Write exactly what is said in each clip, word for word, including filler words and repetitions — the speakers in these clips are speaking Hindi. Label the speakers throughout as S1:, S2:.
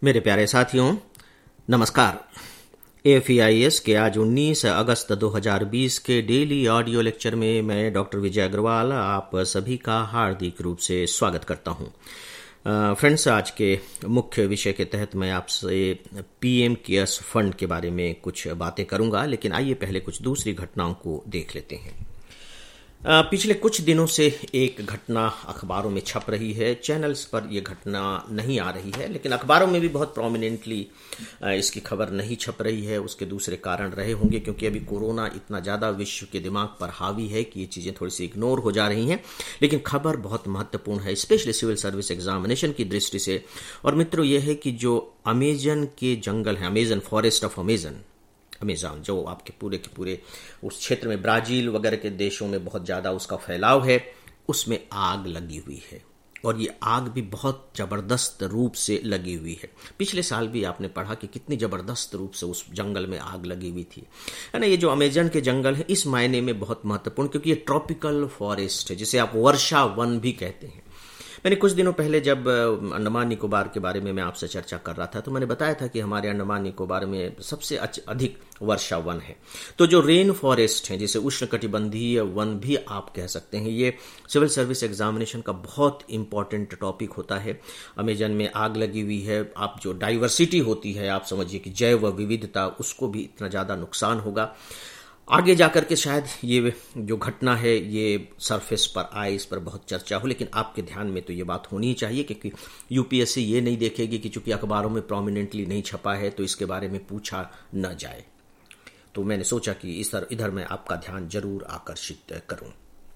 S1: मेरे प्यारे साथियों, नमस्कार। A F E I S के आज उन्नीस अगस्त दो हज़ार बीस के डेली ऑडियो लेक्चर में मैं डॉक्टर विजय अग्रवाल आप सभी का हार्दिक रूप से स्वागत करता हूं। फ्रेंड्स, आज के मुख्य विषय के तहत मैं आपसे पी एम केयर्स फंड के बारे में कुछ बातें करूंगा, लेकिन आइए पहले कुछ दूसरी घटनाओं को देख लेते हैं। पिछले कुछ दिनों से एक घटना अखबारों में छप रही है। चैनल्स पर यह घटना नहीं आ रही है, लेकिन अखबारों में भी बहुत प्रोमिनेंटली इसकी खबर नहीं छप रही है। उसके दूसरे कारण रहे होंगे, क्योंकि अभी कोरोना इतना ज़्यादा विश्व के दिमाग पर हावी है कि ये चीज़ें थोड़ी सी इग्नोर हो जा रही हैं। लेकिन खबर बहुत महत्वपूर्ण है, स्पेशली सिविल सर्विस एग्जामिनेशन की दृष्टि से। और मित्रों, यह है कि जो अमेजन के जंगल हैं, Amazon forest of Amazon Amazon, जो आपके पूरे के पूरे उस क्षेत्र में ब्राज़ील वगैरह के देशों में बहुत ज़्यादा उसका फैलाव है, उसमें आग लगी हुई है। और ये आग भी बहुत ज़बरदस्त रूप से लगी हुई है। पिछले साल भी आपने पढ़ा कि कितनी ज़बरदस्त रूप से उस जंगल में आग लगी हुई थी, है ना। ये जो अमेजन के जंगल है इस मायने में बहुत महत्वपूर्ण, क्योंकि ये ट्रॉपिकल फॉरेस्ट है, जिसे आप वर्षा वन भी कहते हैं। मैंने कुछ दिनों पहले जब अंडमान निकोबार के बारे में मैं आपसे चर्चा कर रहा था, तो मैंने बताया था कि हमारे अंडमान निकोबार में सबसे अधिक वर्षा वन है। तो जो रेन फॉरेस्ट है, जिसे उष्णकटिबंधीय वन भी आप कह सकते हैं, ये सिविल सर्विस एग्जामिनेशन का बहुत इंपॉर्टेंट टॉपिक होता है। अमेजन में आग लगी हुई है, आप जो डाइवर्सिटी होती है, आप समझिए कि जैव विविधता, उसको भी इतना ज़्यादा नुकसान होगा। आगे जाकर के शायद ये जो घटना है ये सरफेस पर आए, इस पर बहुत चर्चा हो, लेकिन आपके ध्यान में तो ये बात होनी ही चाहिए, क्योंकि यूपीएससी ये नहीं देखेगी कि चूंकि अखबारों में प्रोमिनेंटली नहीं छपा है तो इसके बारे में पूछा न जाए। तो मैंने सोचा कि इस इधर मैं आपका ध्यान जरूर आकर्षित करूं।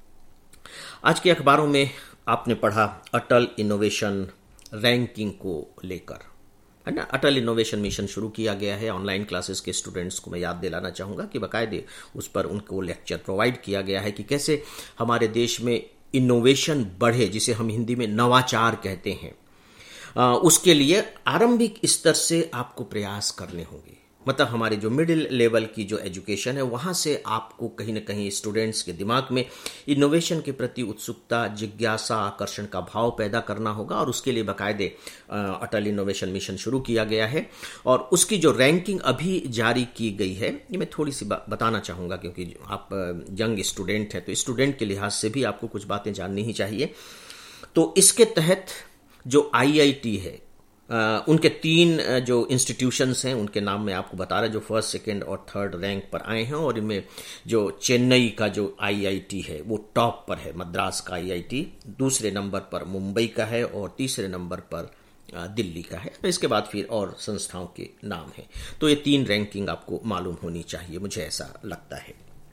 S1: आज के अखबारों में आपने पढ़ा अटल इनोवेशन रैंकिंग को लेकर, है ना। अटल इनोवेशन मिशन शुरू किया गया है। ऑनलाइन क्लासेस के स्टूडेंट्स को मैं याद दिलाना चाहूँगा कि बाकायदे उस पर उनको लेक्चर प्रोवाइड किया गया है कि कैसे हमारे देश में इनोवेशन बढ़े, जिसे हम हिंदी में नवाचार कहते हैं। आ, उसके लिए आरंभिक स्तर से आपको प्रयास करने होंगे। मतलब हमारे जो मिडिल लेवल की जो एजुकेशन है, वहाँ से आपको कहीं ना कहीं स्टूडेंट्स के दिमाग में इनोवेशन के प्रति उत्सुकता, जिज्ञासा, आकर्षण का भाव पैदा करना होगा। और उसके लिए बाकायदे अटल इनोवेशन मिशन शुरू किया गया है। और उसकी जो रैंकिंग अभी जारी की गई है, ये मैं थोड़ी सी बताना चाहूँगा, क्योंकि आप यंग स्टूडेंट हैं तो स्टूडेंट के लिहाज से भी आपको कुछ बातें जाननी ही चाहिए। तो इसके तहत जो आई आई टी है, Uh, उनके तीन uh, जो इंस्टीट्यूशंस हैं उनके नाम मैं आपको बता रहा, जो फर्स्ट, सेकंड और थर्ड रैंक पर आए हैं। और इनमें जो चेन्नई का जो आई आई टी है वो टॉप पर है, मद्रास का आई आई टी, दूसरे नंबर पर मुंबई का है और तीसरे नंबर पर uh, दिल्ली का है। इसके बाद फिर और संस्थाओं के नाम हैं। तो ये तीन रैंकिंग आपको मालूम होनी चाहिए, मुझे ऐसा लगता है।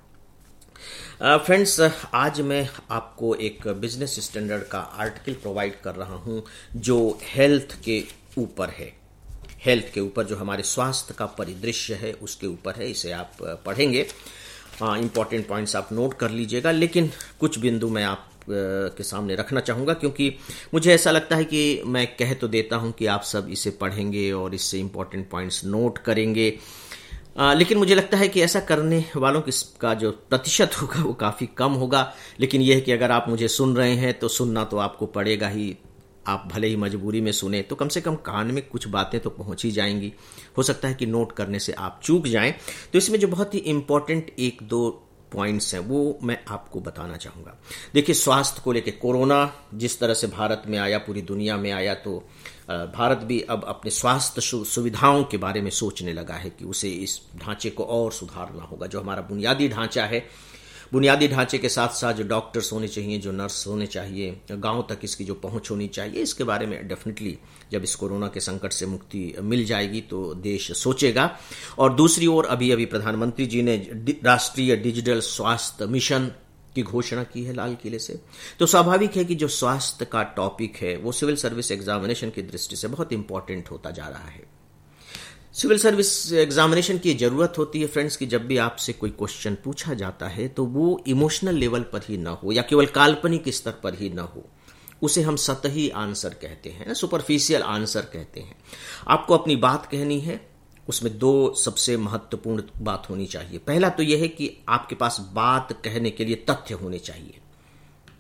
S1: फ्रेंड्स, uh, uh, आज मैं आपको एक बिजनेस स्टैंडर्ड का आर्टिकल प्रोवाइड कर रहा हूं, जो हेल्थ के ऊपर है। हेल्थ के ऊपर, जो हमारे स्वास्थ्य का परिदृश्य है उसके ऊपर है। इसे आप uh, पढ़ेंगे। इंपॉर्टेंट पॉइंट्स आप नोट कर लीजिएगा, लेकिन कुछ बिंदु मैं आप uh, के सामने रखना चाहूँगा, क्योंकि मुझे ऐसा लगता है कि मैं कह तो देता हूँ कि आप सब इसे पढ़ेंगे और इससे इंपॉर्टेंट पॉइंट्स नोट करेंगे, आ, लेकिन मुझे लगता है कि ऐसा करने वालों का जो प्रतिशत होगा वो काफ़ी कम होगा। लेकिन यह है कि अगर आप मुझे सुन रहे हैं तो सुनना तो आपको पड़ेगा ही। आप भले ही मजबूरी में सुने तो कम से कम कान में कुछ बातें तो पहुंच ही जाएंगी। हो सकता है कि नोट करने से आप चूक जाएं। तो इसमें जो बहुत ही इंपॉर्टेंट एक दो पॉइंट्स हैं वो मैं आपको बताना चाहूँगा। देखिए, स्वास्थ्य को लेकर कोरोना जिस तरह से भारत में आया, पूरी दुनिया में आया, तो भारत भी अब अपने स्वास्थ्य सुविधाओं के बारे में सोचने लगा है कि उसे इस ढांचे को और सुधारना होगा। जो हमारा बुनियादी ढांचा है, बुनियादी ढांचे के साथ साथ जो डॉक्टर्स होने चाहिए, जो नर्स होने चाहिए, गांव तक इसकी जो पहुंच होनी चाहिए, इसके बारे में डेफिनेटली जब इस कोरोना के संकट से मुक्ति मिल जाएगी तो देश सोचेगा। और दूसरी ओर अभी अभी प्रधानमंत्री जी ने राष्ट्रीय डिजिटल स्वास्थ्य मिशन की घोषणा की है लाल किले से। तो स्वाभाविक है कि जो स्वास्थ्य का टॉपिक है वो सिविल सर्विस एग्जामिनेशन की दृष्टि से बहुत इंपॉर्टेंट होता जा रहा है। सिविल सर्विस एग्जामिनेशन की जरूरत होती है फ्रेंड्स कि जब भी आपसे कोई क्वेश्चन पूछा जाता है तो वो इमोशनल लेवल पर ही ना हो या केवल काल्पनिक स्तर पर ही ना हो। उसे हम सतही आंसर कहते हैं, सुपरफिशियल आंसर कहते हैं। आपको अपनी बात कहनी है, उसमें दो सबसे महत्वपूर्ण बात होनी चाहिए। पहला तो यह है कि आपके पास बात कहने के लिए तथ्य होने चाहिए।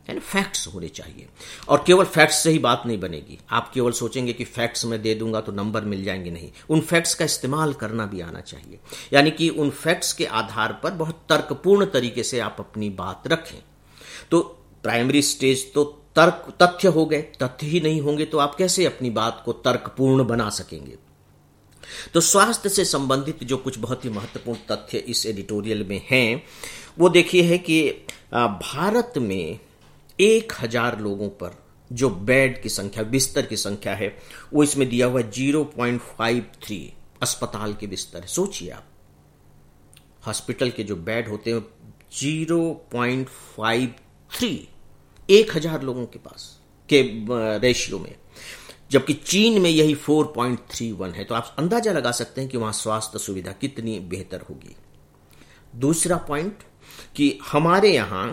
S1: यानी फैक्ट्स होने चाहिए। और केवल फैक्ट्स से ही बात नहीं बनेगी। आप केवल सोचेंगे कि फैक्ट्स में दे दूंगा तो नंबर मिल जाएंगे, नहीं, उन फैक्ट्स का इस्तेमाल करना भी आना चाहिए। यानी कि उन फैक्ट्स के आधार पर बहुत तर्कपूर्ण तरीके से आप अपनी बात रखें। तो प्राइमरी स्टेज तो तर्क तथ्य हो गए, तथ्य ही नहीं होंगे तो आप कैसे अपनी बात को तर्कपूर्ण बना सकेंगे। तो स्वास्थ्य से संबंधित जो कुछ बहुत ही महत्वपूर्ण तथ्य इस एडिटोरियल में हैं वो देखिए है कि भारत में एक हजार लोगों पर जो बेड की संख्या, बिस्तर की संख्या है, वो इसमें दिया हुआ जीरो पॉइंट फाइव थ्री अस्पताल के बिस्तर है। सोचिए आप, हॉस्पिटल के जो बेड होते हैं जीरो पॉइंट फाइव थ्री एक हजार लोगों के पास के रेशियो में, जबकि चीन में यही फोर पॉइंट थ्री वन है। तो आप अंदाजा लगा सकते हैं कि वहां स्वास्थ्य सुविधा कितनी बेहतर होगी। दूसरा पॉइंट कि हमारे यहां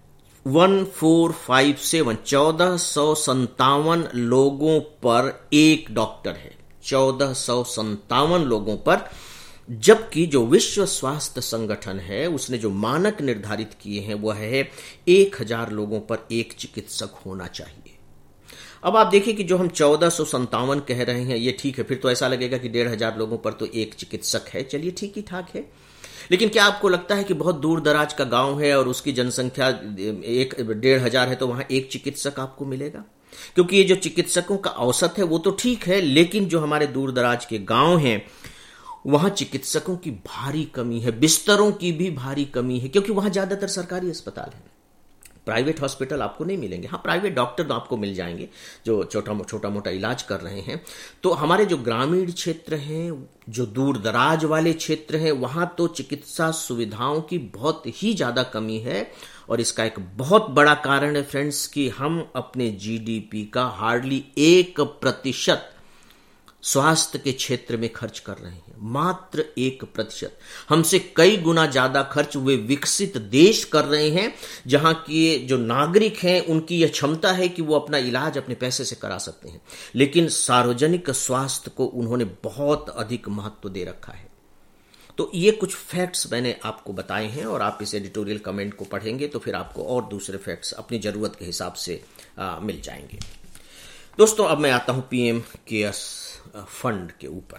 S1: वन फोर फाइव सेवन चौदह सौ संतावन लोगों पर एक डॉक्टर है, चौदह सौ संतावन लोगों पर, जबकि जो विश्व स्वास्थ्य संगठन है उसने जो मानक निर्धारित किए हैं वह है एक हजार लोगों पर एक चिकित्सक होना चाहिए। अब आप देखिए कि जो हम चौदह सौ संतावन कह रहे हैं ये ठीक है, फिर तो ऐसा लगेगा कि डेढ़ हजार लोगों पर तो एक चिकित्सक है, चलिए ठीक ही ठाक है। लेकिन क्या आपको लगता है कि बहुत दूर दराज का गांव है और उसकी जनसंख्या एक डेढ़ हजार है तो वहां एक चिकित्सक आपको मिलेगा? क्योंकि ये जो चिकित्सकों का औसत है वो तो ठीक है, लेकिन जो हमारे दूर दराज के गांव हैं वहां चिकित्सकों की भारी कमी है, बिस्तरों की भी भारी कमी है, क्योंकि वहां ज्यादातर सरकारी अस्पताल है, प्राइवेट हॉस्पिटल आपको नहीं मिलेंगे। हाँ, प्राइवेट डॉक्टर तो आपको मिल जाएंगे जो छोटा छोटा मोटा इलाज कर रहे हैं। तो हमारे जो ग्रामीण क्षेत्र हैं, जो दूर दराज वाले क्षेत्र हैं, वहां तो चिकित्सा सुविधाओं की बहुत ही ज्यादा कमी है। और इसका एक बहुत बड़ा कारण है फ्रेंड्स कि हम अपने जीडीपी का हार्डली एक प्रतिशत स्वास्थ्य के क्षेत्र में खर्च कर रहे हैं, मात्र एक प्रतिशत। हमसे कई गुना ज्यादा खर्च वे विकसित देश कर रहे हैं जहां की जो नागरिक हैं उनकी यह क्षमता है कि वो अपना इलाज अपने पैसे से करा सकते हैं, लेकिन सार्वजनिक स्वास्थ्य को उन्होंने बहुत अधिक महत्व दे रखा है। तो ये कुछ फैक्ट्स मैंने आपको बताए हैं और आप इस एडिटोरियल कमेंट को पढ़ेंगे तो फिर आपको और दूसरे फैक्ट्स अपनी जरूरत के हिसाब से आ, मिल जाएंगे। दोस्तों, अब मैं आता हूं पीएम केयर्स फंड के ऊपर।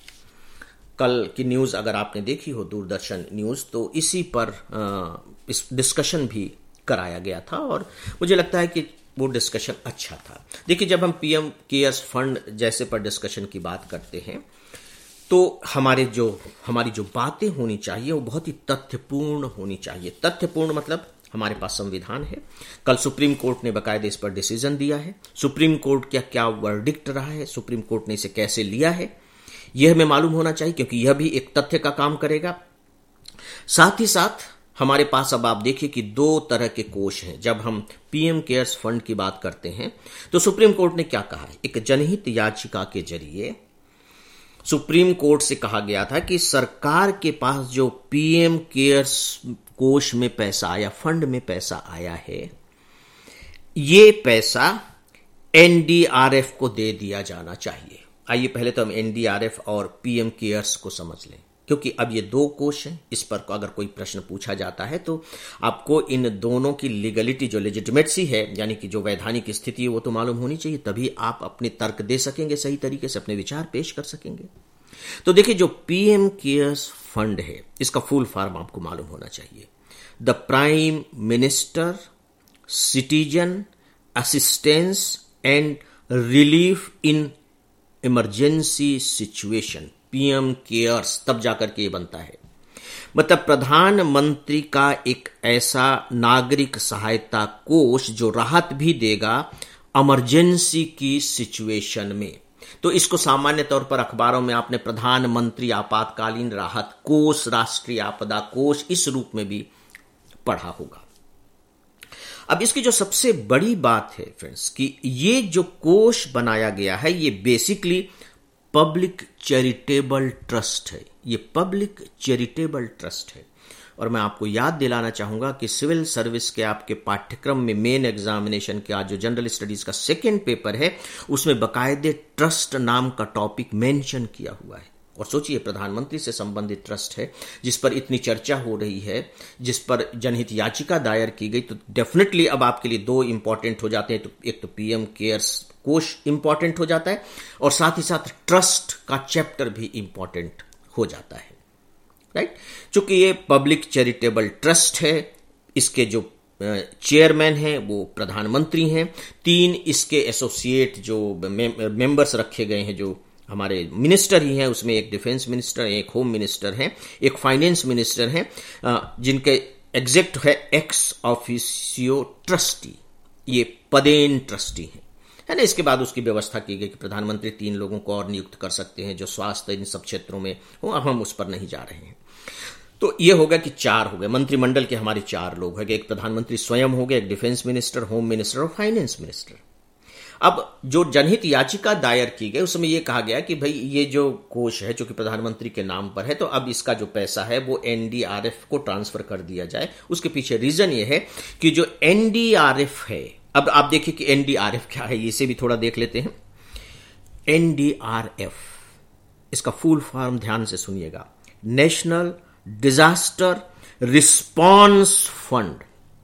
S1: कल की न्यूज अगर आपने देखी हो, दूरदर्शन न्यूज, तो इसी पर इस डिस्कशन भी कराया गया था और मुझे लगता है कि वो डिस्कशन अच्छा था। देखिए, जब हम पीएम केयर्स फंड जैसे पर डिस्कशन की बात करते हैं तो हमारे जो हमारी जो बातें होनी चाहिए वो बहुत ही तथ्यपूर्ण होनी चाहिए। तथ्यपूर्ण मतलब हमारे पास संविधान है, कल सुप्रीम कोर्ट ने बकायदे इस पर डिसीजन दिया है, सुप्रीम कोर्ट का क्या वर्डिक्ट रहा है, सुप्रीम कोर्ट ने इसे कैसे लिया है, यह हमें मालूम होना चाहिए, क्योंकि यह भी एक तथ्य का काम करेगा। साथ ही साथ हमारे पास अब आप देखिए कि दो तरह के कोष हैं। जब हम पीएम केयर्स फंड की बात करते हैं तो सुप्रीम कोर्ट ने क्या कहा है, एक जनहित याचिका के जरिए सुप्रीम कोर्ट से कहा गया था कि सरकार के पास जो पीएम केयर्स कोष में पैसा आया, फंड में पैसा आया है, ये पैसा एनडीआरएफ को दे दिया जाना चाहिए। आइए पहले तो हम एनडीआरएफ और पीएम केयर्स को समझ लें, क्योंकि अब ये दो कोष हैं। इस पर अगर कोई प्रश्न पूछा जाता है तो आपको इन दोनों की लीगलिटी, जो लेजिटिमेसी है, यानी कि जो वैधानिक स्थिति है, वो तो मालूम होनी चाहिए, तभी आप अपने तर्क दे सकेंगे, सही तरीके से अपने विचार पेश कर सकेंगे। तो देखिए, जो पीएम केयर्स फंड है इसका फुल फॉर्म आपको मालूम होना चाहिए, the Prime Minister Citizen Assistance and Relief in Emergency Situation, PM Cares, तब जाकर के ये बनता है। मतलब प्रधानमंत्री का एक ऐसा नागरिक सहायता कोष जो राहत भी देगा इमरजेंसी की सिचुएशन में। तो इसको सामान्य तौर पर अखबारों में आपने प्रधानमंत्री आपातकालीन राहत कोष, राष्ट्रीय आपदा कोष, इस रूप में भी पढ़ा होगा। अब इसकी जो सबसे बड़ी बात है फ्रेंड्स कि ये जो कोष बनाया गया है ये बेसिकली पब्लिक चैरिटेबल ट्रस्ट है, ये पब्लिक चैरिटेबल ट्रस्ट है। और मैं आपको याद दिलाना चाहूंगा कि सिविल सर्विस के आपके पाठ्यक्रम में मेन एग्जामिनेशन के आज जो जनरल स्टडीज का सेकेंड पेपर है उसमें बकायदे ट्रस्ट नाम का टॉपिक मेंशन किया हुआ है। और सोचिए, प्रधानमंत्री से संबंधित ट्रस्ट है जिस पर इतनी चर्चा हो रही है, जिस पर जनहित याचिका दायर की गई, तो डेफिनेटली अब आपके लिए दो इंपॉर्टेंट हो जाते हैं। तो एक तो पीएम केयर्स कोष इंपॉर्टेंट हो जाता है और साथ ही साथ ट्रस्ट का चैप्टर भी इंपॉर्टेंट हो जाता है, राइट। चूंकि ये पब्लिक चैरिटेबल ट्रस्ट है, इसके जो चेयरमैन हैं वो प्रधानमंत्री हैं, तीन इसके एसोसिएट जो मेंबर्स रखे गए हैं, जो हमारे मिनिस्टर ही हैं, उसमें एक डिफेंस मिनिस्टर, एक होम मिनिस्टर हैं, एक फाइनेंस मिनिस्टर हैं, जिनके एग्जेक्ट है एक्स ऑफिसियो ट्रस्टी, ये पदेन ट्रस्टी हैं, है ना। इसके बाद उसकी व्यवस्था की गई कि प्रधानमंत्री तीन लोगों को और नियुक्त कर सकते हैं जो स्वास्थ्य इन सब क्षेत्रों में हो। अब हम उस पर नहीं जा रहे हैं। तो ये होगा कि चार हो गए मंत्रिमंडल के, हमारे चार लोग हैं, एक प्रधानमंत्री स्वयं हो गए, एक डिफेंस मिनिस्टर, होम मिनिस्टर और फाइनेंस मिनिस्टर। अब जो जनहित याचिका दायर की गई उसमें यह कहा गया कि भाई ये जो कोष है जो कि प्रधानमंत्री के नाम पर है, तो अब इसका जो पैसा है वो एनडीआरएफ को ट्रांसफर कर दिया जाए। उसके पीछे रीजन ये है कि जो एनडीआरएफ है, अब आप देखिए कि एनडीआरएफ क्या है, इसे भी थोड़ा देख लेते हैं। एनडीआरएफ, इसका फुल फॉर्म ध्यान से सुनिएगा, नेशनल डिजास्टर रिस्पॉन्स फंड।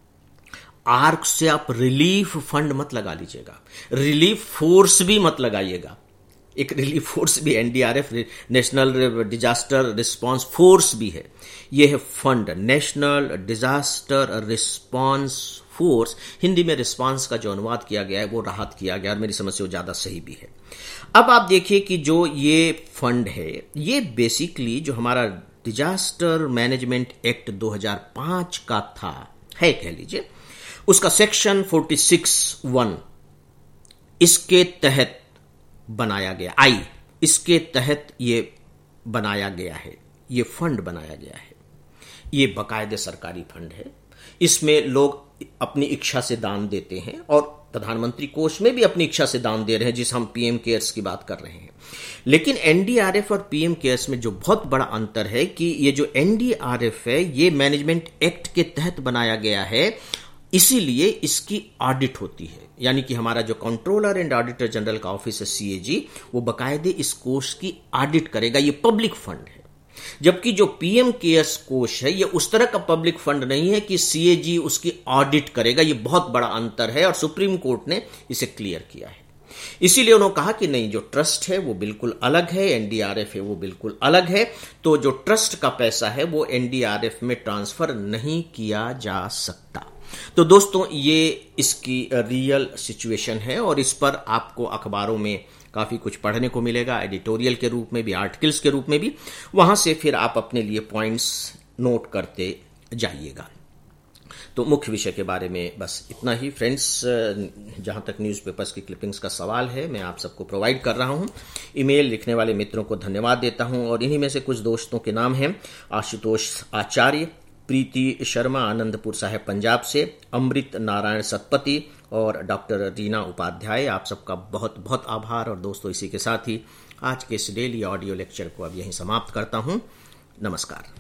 S1: आर्क से आप रिलीफ फंड मत लगा लीजिएगा, रिलीफ फोर्स भी मत लगाइएगा। एक रिलीफ फोर्स भी NDRF, national disaster response force भी है। यह है fund, national disaster response force. Hindi में रिस्पॉन्स का जो अनुवाद किया गया है वो राहत किया गया, और मेरी समझ से वो ज्यादा सही भी है। अब आप देखिए कि जो ये फंड है, ये बेसिकली जो हमारा डिजास्टर मैनेजमेंट एक्ट दो हज़ार पाँच का था, है कह लीजिए, उसका सेक्शन छियालीस वन इसके तहत बनाया गया, आई इसके तहत ये बनाया गया है, ये फंड बनाया गया है। ये बाकायदे सरकारी फंड है। इसमें लोग अपनी इच्छा से दान देते हैं, और प्रधानमंत्री कोष में भी अपनी इच्छा से दान दे रहे हैं, जिस हम पीएम केयर्स की बात कर रहे हैं। लेकिन एनडीआरएफ और पीएम केयर्स में जो बहुत बड़ा अंतर है कि ये जो एनडीआरएफ है ये मैनेजमेंट एक्ट के तहत बनाया गया है, इसीलिए इसकी ऑडिट होती है। यानी कि हमारा जो कंट्रोलर एंड ऑडिटर जनरल का ऑफिस है सीएजी, वो बाकायदे इस कोष की ऑडिट करेगा। ये पब्लिक फंड है, जबकि जो पीएम केयर्स कोष है ये उस तरह का पब्लिक फंड नहीं है कि सीएजी उसकी ऑडिट करेगा। ये बहुत बड़ा अंतर है और सुप्रीम कोर्ट ने इसे क्लियर किया है। इसीलिए उन्होंने कहा कि नहीं, जो ट्रस्ट है वो बिल्कुल अलग है, एनडीआरएफ है वो बिल्कुल अलग है, तो जो ट्रस्ट का पैसा है वो एनडीआरएफ में ट्रांसफर नहीं किया जा सकता। तो दोस्तों, ये इसकी रियल सिचुएशन है, और इस पर आपको अखबारों में काफी कुछ पढ़ने को मिलेगा, एडिटोरियल के रूप में भी, आर्टिकल्स के रूप में भी। वहां से फिर आप अपने लिए पॉइंट्स नोट करते जाइएगा। तो मुख्य विषय के बारे में बस इतना ही फ्रेंड्स। जहां तक न्यूज़पेपर्स की क्लिपिंग्स का सवाल है, मैं आप सबको प्रोवाइड कर रहा हूं। ईमेल लिखने वाले मित्रों को धन्यवाद देता हूं, और इन्हीं में से कुछ दोस्तों के नाम हैं: आशुतोष आचार्य, प्रीति शर्मा आनंदपुर साहेब पंजाब से, अमृत नारायण सतपति और डॉक्टर रीना उपाध्याय। आप सबका बहुत बहुत आभार। और दोस्तों, इसी के साथ ही आज के इस डेली ऑडियो लेक्चर को अब यहीं समाप्त करता हूं। नमस्कार।